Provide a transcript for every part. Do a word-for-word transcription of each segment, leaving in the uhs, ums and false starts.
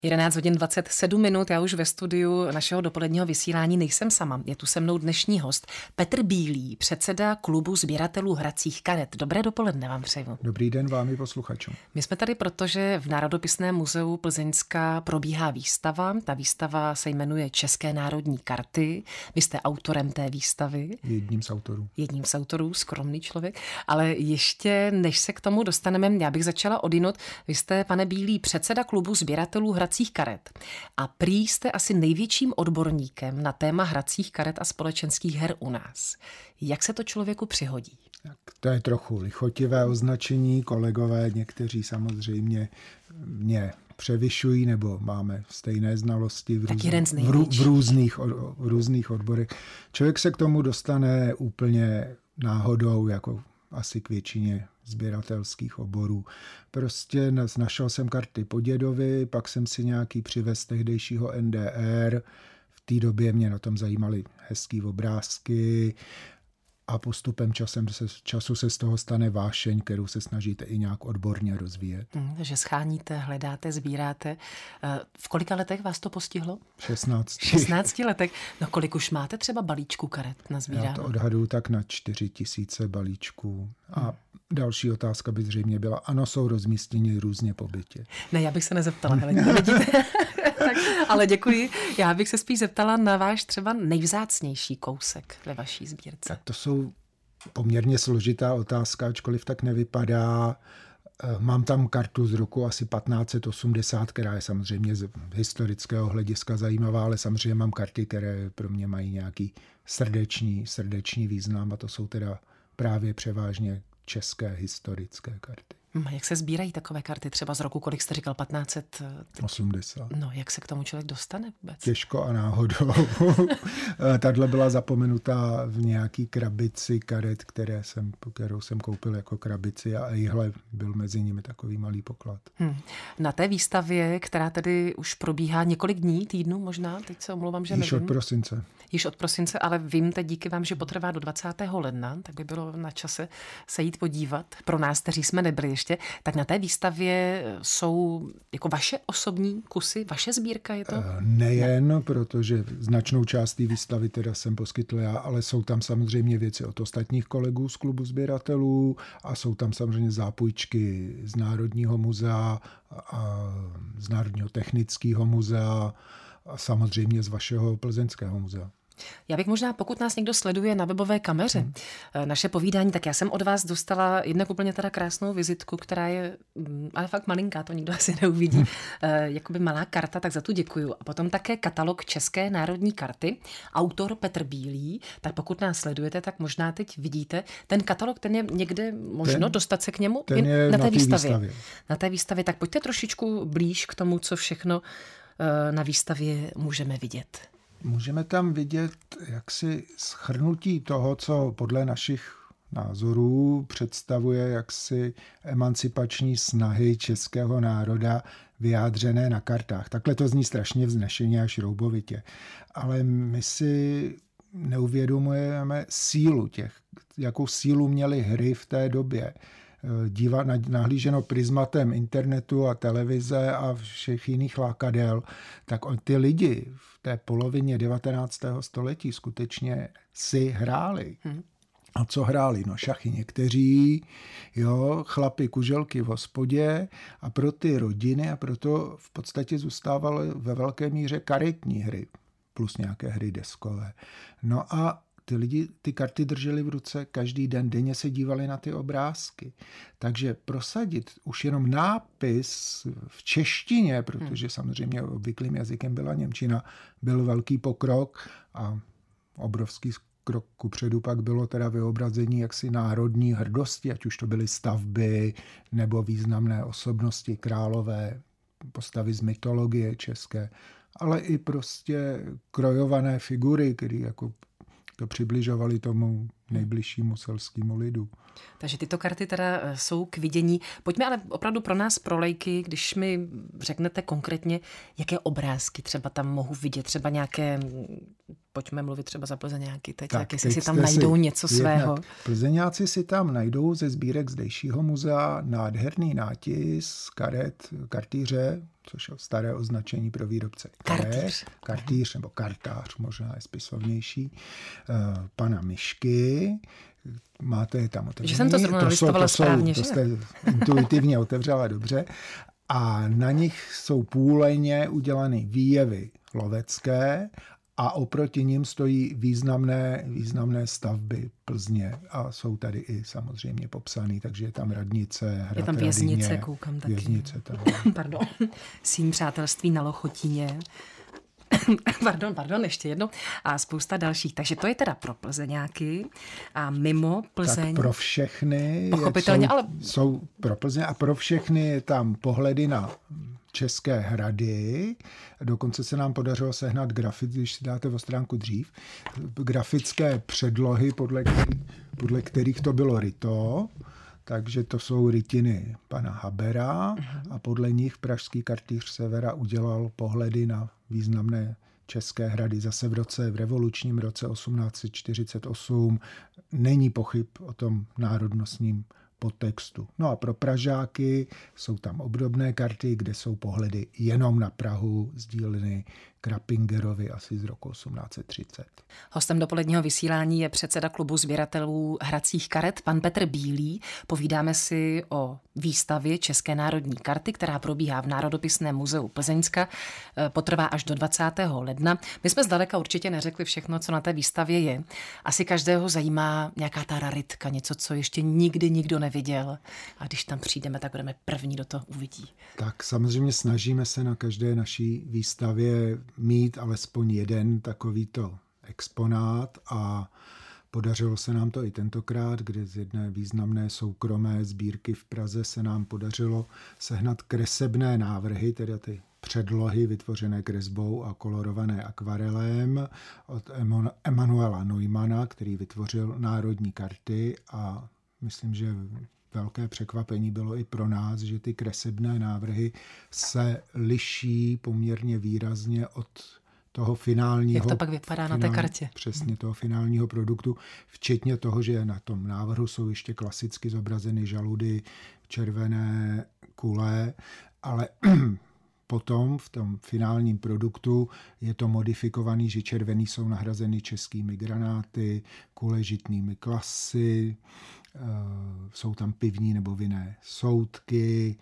jedenáct hodin dvacet sedm minut, já už ve studiu našeho dopoledního vysílání nejsem sama. Je tu se mnou dnešní host Petr Bílý, předseda klubu sběratelů hracích karet. Dobré dopoledne vám přeju. Dobrý den vám i posluchačům. My jsme tady, protože v Národopisném muzeu Plzeňska probíhá výstava. Ta výstava se jmenuje České národní karty. Vy jste autorem té výstavy. Jedním z autorů. Jedním z autorů, skromný člověk. Ale ještě než se k tomu dostaneme, já bych začala odinut. Vy jste, pane Bílý, předseda klubu sběratelů hracích karet. A prý jste asi největším odborníkem na téma hracích karet a společenských her u nás. Jak se to člověku přihodí? Tak to je trochu lichotivé označení. Kolegové někteří samozřejmě mě převyšují, nebo máme stejné znalosti v, růz... v, rů... v, různých, v různých odborech. Člověk se k tomu dostane úplně náhodou, jako asi k většině sběratelských oborů. Prostě našel jsem karty po dědovi, pak jsem si nějaký přivez tehdejšího N D R. V té době mě na tom zajímaly hezký obrázky a postupem časem se, času se z toho stane vášeň, kterou se snažíte i nějak odborně rozvíjet. Hmm, že scháníte, hledáte, sbíráte. V kolika letech vás to postihlo? šestnáct. šestnáct letech. No kolik už máte třeba balíčků karet na sbírání? Já to odhaduju tak na čtyři tisíce balíčků. A hmm. další otázka by zřejmě byla, ano, jsou rozmístěni různě po bytě. Ne, já bych se nezeptala, hele, vidíte. Tak, ale děkuji. Já bych se spíš zeptala na váš třeba nejvzácnější kousek ve vaší sbírce. Tak to jsou poměrně složitá otázka, ačkoliv tak nevypadá. Mám tam kartu z roku asi patnáct osmdesát, která je samozřejmě z historického hlediska zajímavá, ale samozřejmě mám karty, které pro mě mají nějaký srdeční, srdeční význam a to jsou teda právě převážně české historické karty. Jak se sbírají takové karty třeba z roku, kolik jste říkal, patnáct osmdesát? No, jak se k tomu člověk dostane vůbec? Těžko a náhodou. Tahle byla zapomenutá v nějaký krabici karet, které jsem, kterou jsem koupil jako krabici a jihle byl mezi nimi takový malý poklad. Hmm. Na té výstavě, která tedy už probíhá několik dní, týdnů možná, teď se omlouvám, že Již nevím. od prosince. Již od prosince, ale vím teď díky vám, že potrvá do dvacátého ledna, tak by bylo na čase se jít podívat. Pro nás, kteří jsme nebyli ještě, tak na té výstavě jsou jako vaše osobní kusy, vaše sbírka je to? Nejen, ne. protože značnou část té výstavy teda jsem poskytl já, ale jsou tam samozřejmě věci od ostatních kolegů z klubu sběratelů a jsou tam samozřejmě zápůjčky z Národního muzea a z Národního technického muzea a samozřejmě z vašeho Plzeňského muzea. Já bych možná, pokud nás někdo sleduje na webové kameře, hmm. naše povídání, tak já jsem od vás dostala jednak úplně teda krásnou vizitku, která je, ale fakt malinká, to nikdo asi neuvidí, hmm. jakoby malá karta, tak za tu děkuju. A potom také katalog České národní karty, autor Petr Bílý, tak pokud nás sledujete, tak možná teď vidíte, ten katalog, ten je někde možno ten, dostat se k němu ten je na té na výstavě. výstavě. Na té výstavě, tak pojďte trošičku blíž k tomu, co všechno na výstavě můžeme vidět. Můžeme tam vidět jaksi shrnutí toho, co podle našich názorů představuje jaksi emancipační snahy českého národa vyjádřené na kartách. Takhle to zní strašně vznešeně a šroubovitě. Ale my si neuvědomujeme sílu těch, jakou sílu měly hry v té době. Dívat, nahlíženo prismatem internetu a televize a všech jiných lákadel, tak ty lidi v té polovině devatenáctého století skutečně si hráli. Hmm. A co hráli? No šachy někteří, jo, chlapi, kuželky v hospodě a pro ty rodiny a proto v podstatě zůstávaly ve velké míře karetní hry plus nějaké hry deskové. No a ty lidi ty karty drželi v ruce každý den, denně se dívali na ty obrázky. Takže prosadit už jenom nápis v češtině, protože samozřejmě obvyklým jazykem byla němčina, byl velký pokrok a obrovský krok kupředu pak bylo teda vyobrazení jaksi národní hrdosti, ať už to byly stavby nebo významné osobnosti, králové, postavy z mytologie české, ale i prostě krojované figury, které jako to přibližovali tomu nejbližšímu selskému lidu. Takže tyto karty teda jsou k vidění. Pojďme ale opravdu pro nás, pro lajky, když mi řeknete konkrétně, jaké obrázky třeba tam mohu vidět, třeba nějaké pojďme mluvit třeba za Plzeňáky teď, tak, tak jestli teď si tam najdou si něco svého. Plzeňáci si tam najdou ze sbírek zdejšího muzea nádherný nátis karet, kartýře, což je staré označení pro výrobce karet. Kartýř. Kartýř nebo kartář, možná je spisovnější, pana Myšky. Máte je tam otevřený. Že jsem to zrovna listovala správně, to že? jste intuitivně otevřela dobře. A na nich jsou půlejně udělané výjevy lovecké a oproti nim stojí významné, významné stavby Plzně a jsou tady i samozřejmě popsaný, takže je tam radnice, hrad je tam věznice, Radýně, koukám taky. Věznice tam. Pardon. Síň přátelství na Lochotíně. pardon, pardon, ještě jedno. A spousta dalších. Takže to je teda pro Plzeňáky a mimo Plzeň. Tak pro všechny. Pochopitelně, jsou, ale... Jsou pro Plzeň a pro všechny je tam pohledy na České hrady. Dokonce se nám podařilo sehnat grafit, když si dáte o stránku dřív, grafické předlohy, podle kterých, podle kterých to bylo ryto. Takže to jsou rytiny pana Habera a podle nich pražský kartýř Severa udělal pohledy na významné české hrady. Zase v roce, v revolučním roce osmnáct set čtyřicet osm není pochyb o tom národnostním podtextu. No a pro Pražáky jsou tam obdobné karty, kde jsou pohledy jenom na Prahu z dílny Krapingerovi asi z roku osmnáct set třicet. Hostem dopoledního vysílání je předseda klubu sběratelů hracích karet, pan Petr Bílý. Povídáme si o výstavě České národní karty, která probíhá v Národopisném muzeu Plzeňska. Potrvá až do dvacátého ledna. My jsme zdaleka určitě neřekli všechno, co na té výstavě je. Asi každého zajímá nějaká ta raritka, něco, co ještě nikdy nikdo neviděl. A když tam přijdeme, tak budeme první, kdo to uvidí. Tak samozřejmě snažíme se na každé naší výstavě mít alespoň jeden takovýto exponát a podařilo se nám to i tentokrát, kde z jedné významné soukromé sbírky v Praze se nám podařilo sehnat kresebné návrhy, tedy ty předlohy vytvořené kresbou a kolorované akvarelem od Emanuela Neumana, který vytvořil národní karty a myslím, že velké překvapení bylo i pro nás, že ty kresebné návrhy se liší poměrně výrazně od toho finálního... Jak to pak vypadá finál, na té kartě. Přesně toho finálního produktu, včetně toho, že na tom návrhu jsou ještě klasicky zobrazeny žaludy, červené kule, ale potom v tom finálním produktu je to modifikovaný, že červený jsou nahrazeny českými granáty, kule žitnými klasy, jsou tam pivní nebo vinné soudky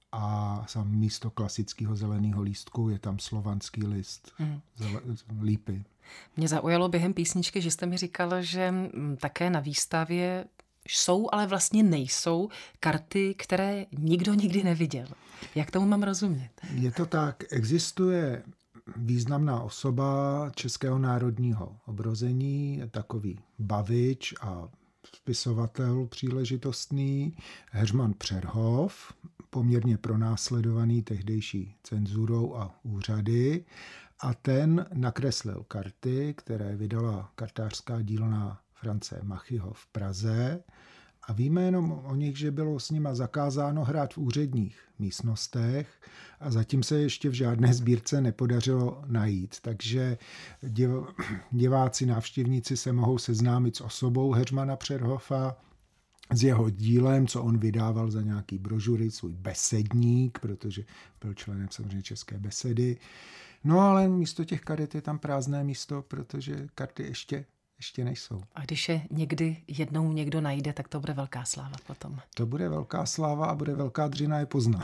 a sam místo klasického zeleného lístku je tam slovanský list, mm. zele, lípy. Mě zaujalo během písničky, že jste mi říkal, že také na výstavě jsou, ale vlastně nejsou karty, které nikdo nikdy neviděl. Jak tomu mám rozumět? Je to tak, existuje významná osoba českého národního obrození, takový bavič a spisovatel příležitostný, Heřman Přerhov, poměrně pronásledovaný tehdejší cenzurou a úřady, a ten nakreslil karty, které vydala kartářská dílna France Machyho v Praze, a víme jenom o nich, že bylo s nima zakázáno hrát v úředních místnostech a zatím se ještě v žádné sbírce nepodařilo najít. Takže div, diváci, návštěvníci se mohou seznámit s osobou Heřmana Přerhofa, s jeho dílem, co on vydával za nějaký brožury, svůj besedník, protože byl členem samozřejmě České besedy. No ale místo těch karet je tam prázdné místo, protože karty ještě ještě nejsou. A když je někdy jednou někdo najde, tak to bude velká sláva potom. To bude velká sláva a bude velká dřina je poznat.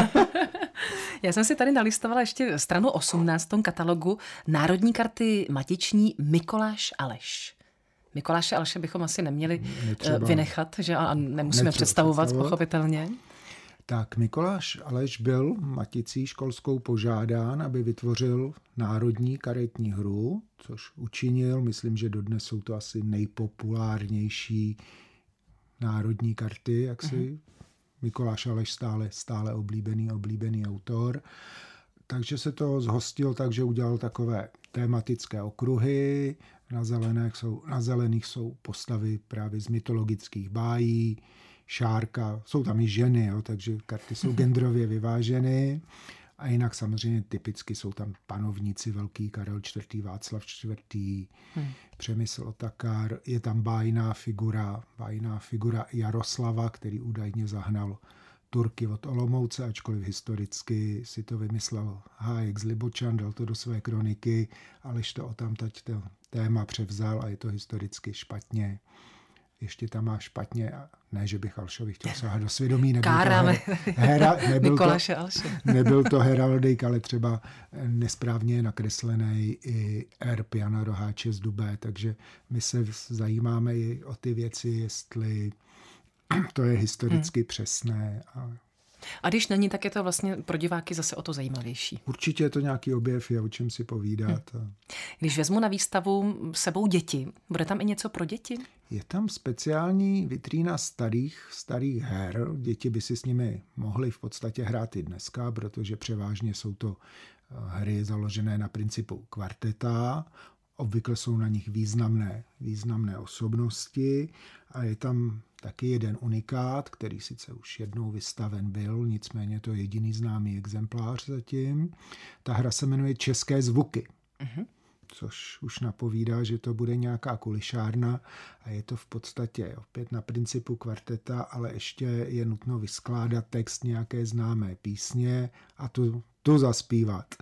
Já jsem si tady nalistovala ještě stranu osmnáct v tom katalogu Národní karty matiční Mikoláš Aleš. Mikoláše Aleše bychom asi neměli Netřeba. vynechat, že a nemusíme Netřeba představovat, představovat pochopitelně. Tak Mikoláš Aleš byl maticí školskou požádán, aby vytvořil národní karetní hru, což učinil. Myslím, že dodnes jsou to asi nejpopulárnější národní karty, jak si uh-huh. Mikoláš Aleš stále, stále oblíbený, oblíbený autor. Takže se to zhostil tak, že udělal takové tematické okruhy. Na, zelených jsou, na zelených jsou postavy právě z mytologických bájí, Šárka, jsou tam i ženy, jo, takže karty jsou genderově vyváženy. A jinak samozřejmě typicky jsou tam panovníci velký, Karel čtvrtý, Václav čtvrtý, hmm. Přemysl Otakar, je tam bájná figura, bájná figura Jaroslava, který údajně zahnal Turky od Olomouce, ačkoliv historicky si to vymyslel Hájek z Libočan, dal to do své kroniky, alež to odtamtať to téma převzal a je to historicky špatně. Ještě tam má špatně, ne, že bych Alšovi chtěl sahat do svědomí, nebyl Káráme. to, hera, nebyl, Mikuláše to, Alše. nebyl to heraldik, ale třeba nesprávně nakreslený i erb Jana Roháče z Dubé, takže my se zajímáme i o ty věci, jestli to je historicky hmm. přesné. A... a když není, tak je to vlastně pro diváky zase o to zajímavější. Určitě je to nějaký objev, je o čem si povídat. Hmm. Když vezmu na výstavu sebou děti, bude tam i něco pro děti? Je tam speciální vitrína starých, starých her. Děti by si s nimi mohly v podstatě hrát i dneska, protože převážně jsou to hry založené na principu kvarteta. Obvykle jsou na nich významné, významné osobnosti a je tam taky jeden unikát, který sice už jednou vystaven byl, nicméně to je jediný známý exemplář zatím. Ta hra se jmenuje České zvuky. Uh-huh. Což už napovídá, že to bude nějaká kulišárna a je to v podstatě opět na principu kvarteta, ale ještě je nutno vyskládat text nějaké známé písně a tu, tu zaspívat.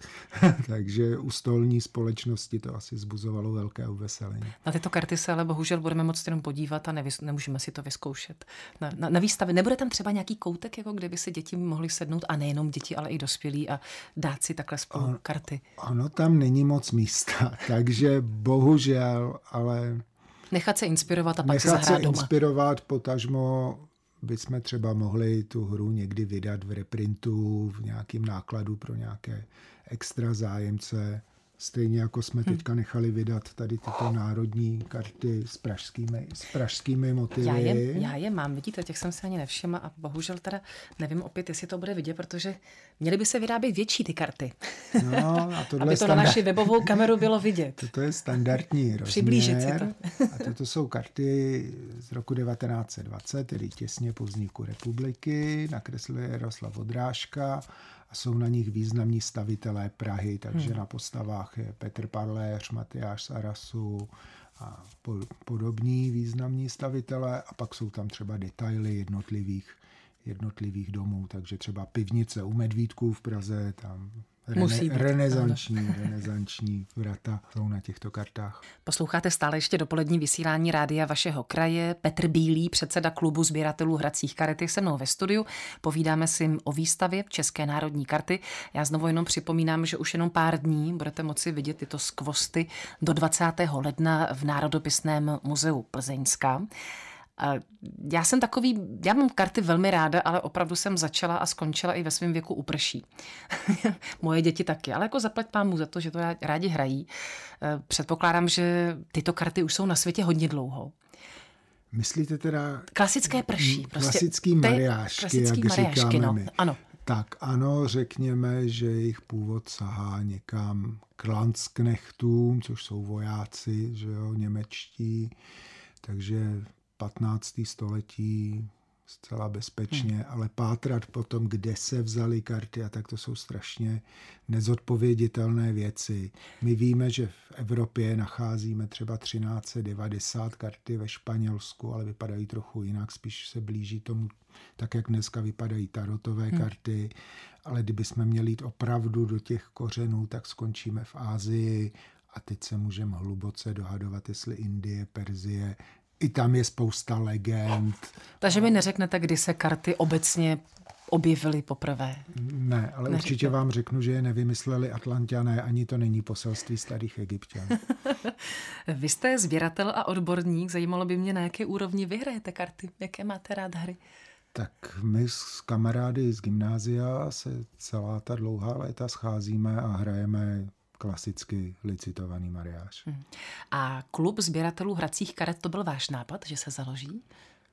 Takže u stolní společnosti to asi zbuzovalo velké uveselení. Na tyto karty se ale bohužel budeme moct jenom podívat a nevys- nemůžeme si to vyzkoušet. Na, na, na výstavě nebude tam třeba nějaký koutek, jako kde by si děti mohly sednout, a nejenom děti, ale i dospělí, a dát si takhle spolu on, karty? Ono tam není moc místa, takže bohužel, ale... Nechat se inspirovat a pak si zahrát doma. Nechat se inspirovat, potažmo bychom třeba mohli tu hru někdy vydat v reprintu, v nějakém nákladu pro nějaké extra zájemce. Stejně jako jsme hmm. teďka nechali vydat tady tyto národní karty s pražskými, s pražskými motivy. Já je, já je mám, vidíte, těch jsem se ani nevšimla a bohužel teda nevím opět, jestli to bude vidět, protože měly by se vyrábět větší ty karty. No, a tohle aby to standard... na naši webovou kameru bylo vidět. Toto je standardní rozměr. Přiblížit si to. A toto jsou karty z roku devatenáct set dvacet, tedy těsně po vzniku republiky, nakreslil Jaroslav Odrážka. A jsou na nich významní stavitelé Prahy, takže hmm. na postavách je Petr Parléř, Matyáš z Arasu a podobní významní stavitelé. A pak jsou tam třeba detaily jednotlivých, jednotlivých domů, takže třeba pivnice u Medvídků v Praze, tam rene, renesanční, renesanční vrata jsou na těchto kartách. Posloucháte stále ještě dopolední vysílání rádia vašeho kraje. Petr Bílý, předseda klubu sběratelů hracích karet, je se mnou ve studiu. Povídáme si o výstavě České národní karty. Já znovu jenom připomínám, že už jenom pár dní budete moci vidět tyto skvosty do dvacátého ledna v Národopisném muzeu Plzeňska. Já jsem takový, já mám karty velmi ráda, ale opravdu jsem začala a skončila i ve svém věku u prší. Moje děti taky, ale jako zaplať pámu za to, že to rádi hrají. Předpokládám, že tyto karty už jsou na světě hodně dlouho. Myslíte teda... Klasické prší. Prostě klasický mariášky, klasický jak mariášky, říkáme no. my. Ano. Tak ano, řekněme, že jejich původ sahá někam k Landsknechtům, což jsou vojáci, že jo, němečtí, takže patnácté století zcela bezpečně, hmm. ale pátrat potom, kde se vzaly karty, a tak to jsou strašně nezodpověditelné věci. My víme, že v Evropě nacházíme třeba třináct set devadesát karty ve Španělsku, ale vypadají trochu jinak, spíš se blíží tomu, tak jak dneska vypadají tarotové hmm. karty, ale kdybychom měli jít opravdu do těch kořenů, tak skončíme v Asii a teď se můžeme hluboce dohadovat, jestli Indie, Perzie. I tam je spousta legend. Takže mi neřeknete, kdy se karty obecně objevily poprvé? Ne, ale Neřekne. Určitě vám řeknu, že je nevymysleli Atlanťané, ani to není poselství starých Egypťanů. Vy jste sběratel a odborník, zajímalo by mě, na jaké úrovni vy hrajete karty, jaké máte rád hry? Tak my s kamarády z gymnázia se celá ta dlouhá léta scházíme a hrajeme klasicky licitovaný mariáš. Hmm. A klub sběratelů hracích karet, to byl váš nápad, že se založí?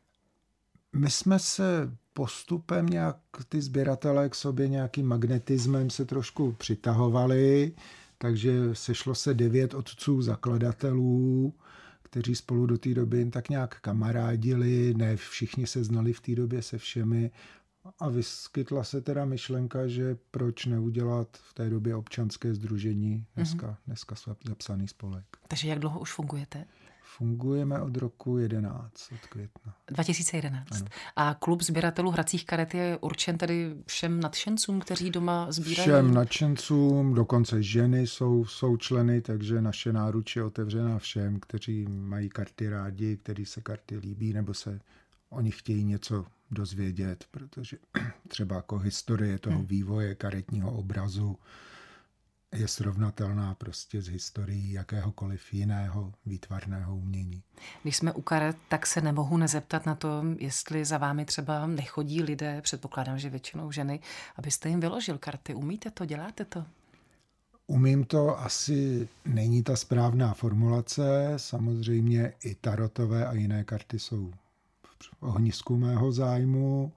My jsme se postupem nějak ty sběratelé k sobě nějakým magnetismem se trošku přitahovali, takže sešlo se devět otců zakladatelů, kteří spolu do té doby jen tak nějak kamarádili, ne všichni se znali v té době se všemi, A vyskytla se teda myšlenka, že proč neudělat v té době občanské sdružení, dneska, mm-hmm. dneska zapsaný spolek. Takže jak dlouho už fungujete? Fungujeme od roku jedenáct, od května. dva tisíce jedenáct. Ano. A klub sběratelů hracích karet je určen tedy všem nadšencům, kteří doma sbírají? Všem nadšencům, dokonce ženy jsou, jsou členy, takže naše náruč je otevřená všem, kteří mají karty rádi, kteří se karty líbí, nebo se o nich chtějí něco dozvědět, protože třeba jako historie toho vývoje karetního obrazu je srovnatelná prostě s historií jakéhokoliv jiného výtvarného umění. Když jsme u karet, tak se nemohu nezeptat na to, jestli za vámi třeba nechodí lidé, předpokládám, že většinou ženy, abyste jim vyložil karty. Umíte to, děláte to? Umím to, asi není ta správná formulace. Samozřejmě i tarotové a jiné karty jsou v ohnisku mého zájmu.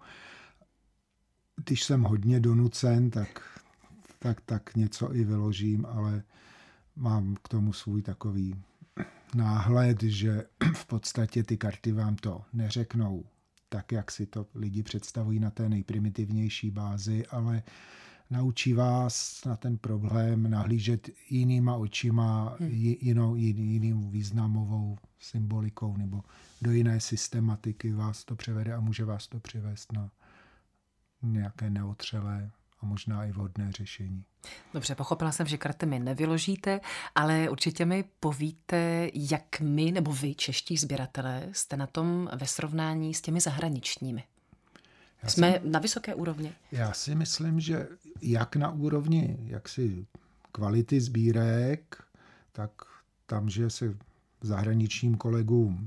Když jsem hodně donucen, tak tak, tak něco i vyložím, ale mám k tomu svůj takový náhled, že v podstatě ty karty vám to neřeknou tak, jak si to lidi představují na té nejprimitivnější bázi, ale naučí vás na ten problém nahlížet jinýma očima, jinou, jiným významovou symbolikou nebo do jiné systematiky vás to převede a může vás to přivést na nějaké neotřelé a možná i vhodné řešení. Dobře, pochopila jsem, že karty mi nevyložíte, ale určitě mi povíte, jak my nebo vy, čeští sběratelé, jste na tom ve srovnání s těmi zahraničními. Já Jsme si, na vysoké úrovni. Já si myslím, že jak na úrovni jaksi kvality sbírek, tak tam, že se zahraničním kolegům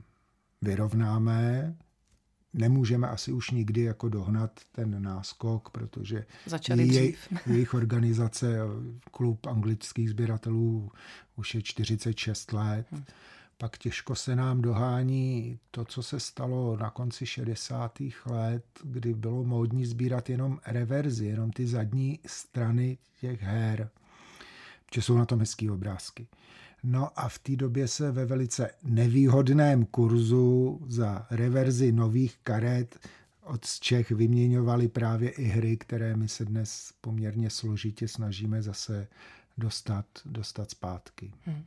vyrovnáme, nemůžeme asi už nikdy jako dohnat ten náskok, protože jej, jejich organizace, klub anglických sběratelů, už je čtyřicet šest let. Hmm. Pak těžko se nám dohání to, co se stalo na konci šedesátých let, kdy bylo módní sbírat jenom reverzy, jenom ty zadní strany těch her, protože jsou na tom hezký obrázky. No a v té době se ve velice nevýhodném kurzu za reverzi nových karet od Čech vyměňovaly právě i hry, které my se dnes poměrně složitě snažíme zase dostat, dostat zpátky. Hmm.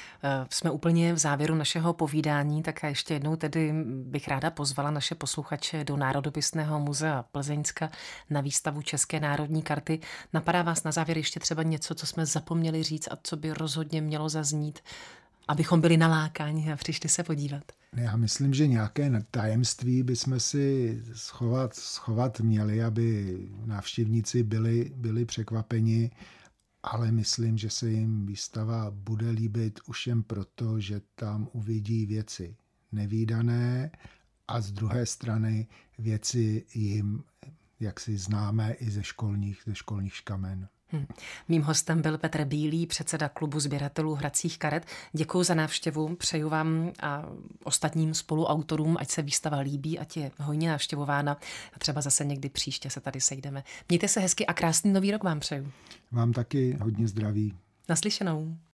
Jsme úplně v závěru našeho povídání, tak ještě jednou tedy bych ráda pozvala naše posluchače do Národopisného muzea Plzeňska na výstavu České národní karty. Napadá vás na závěr ještě třeba něco, co jsme zapomněli říct a co by rozhodně mělo zaznít, abychom byli nalákáni a přišli se podívat? Já myslím, že nějaké tajemství bychom si schovat, schovat měli, aby návštěvníci byli, byli překvapeni. Ale myslím, že se jim výstava bude líbit už jen proto, že tam uvidí věci nevídané a z druhé strany věci jim jaksi známé i ze školních, ze školních škamen. Hmm. Mým hostem byl Petr Bílý, předseda klubu sběratelů hracích karet. Děkuji za návštěvu, přeju vám a ostatním spoluautorům, ať se výstava líbí, ať je hojně navštěvována a třeba zase někdy příště se tady sejdeme. Mějte se hezky a krásný nový rok vám přeju. Vám taky hodně zdraví. Naslyšenou.